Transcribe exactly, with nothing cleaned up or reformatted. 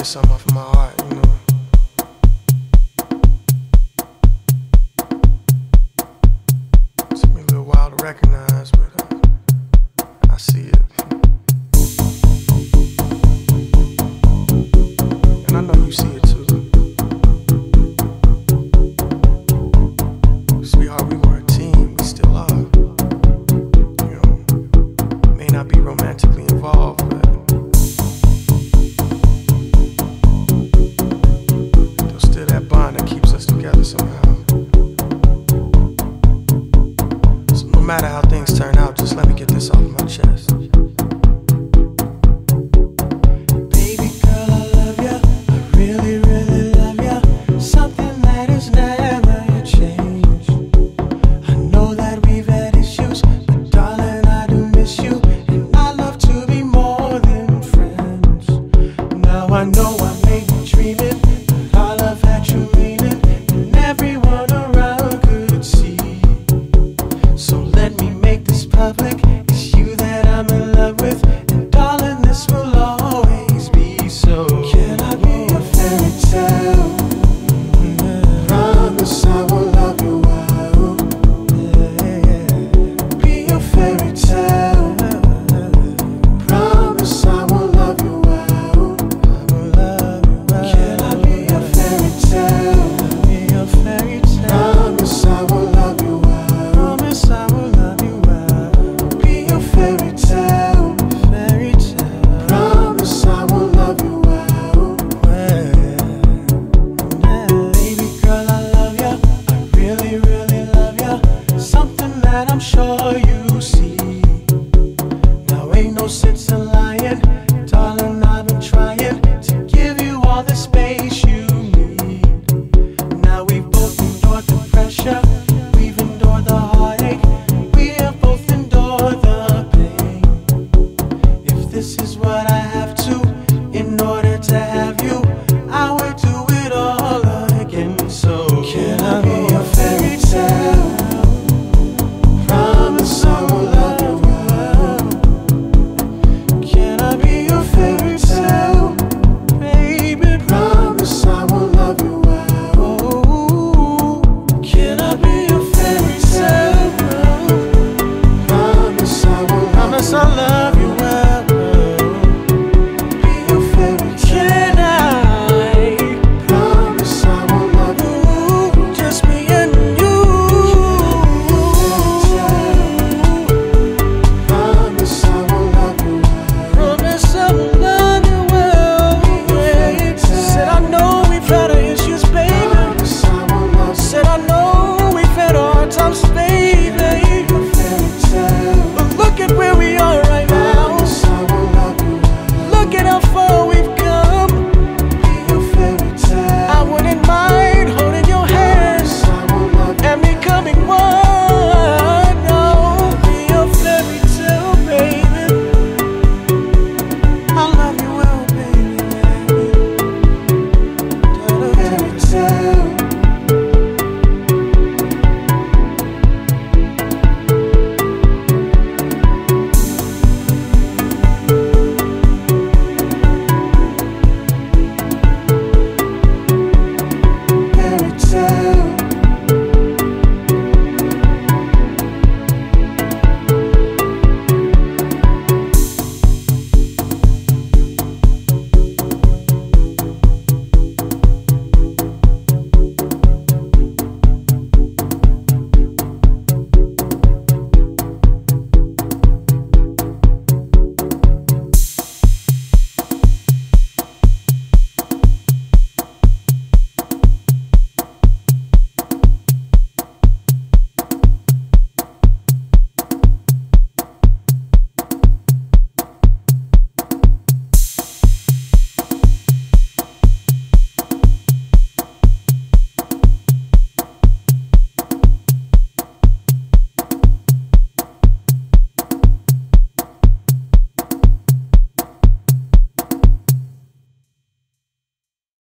get something off of my heart, you know. Took me a little while to recognize, but uh, I see it. And I know you see it too. Sweetheart, we were a team, we still are. You know, may not be romantically involved, but there's still that bond that keeps us together somehow. So no matter how things turn out, just let me get this off my chest. I know I may be dreaming, but our love had true meaning, and everyone around could see. So let me make this public. It's you that I'm in love with, and darling, this will always be so. Can I be a fairy tale? Yeah. Promise I will love you well. Yeah. Be a fairy tale. Promise I will love you well. I'm sure you see. Now ain't no sense in lying, darling, I've been trying to give you all the space you need. Now we've both endured the pressure, we've endured the heartache, we have both endured the pain. If this is what I have to in order to have you, I would do it all again. So can I be a fairy tale? Promise I will love you well. Can I be your fairy tale, baby? Promise I will love you well. Oh, can I be your fairy tale? Promise I will love you well.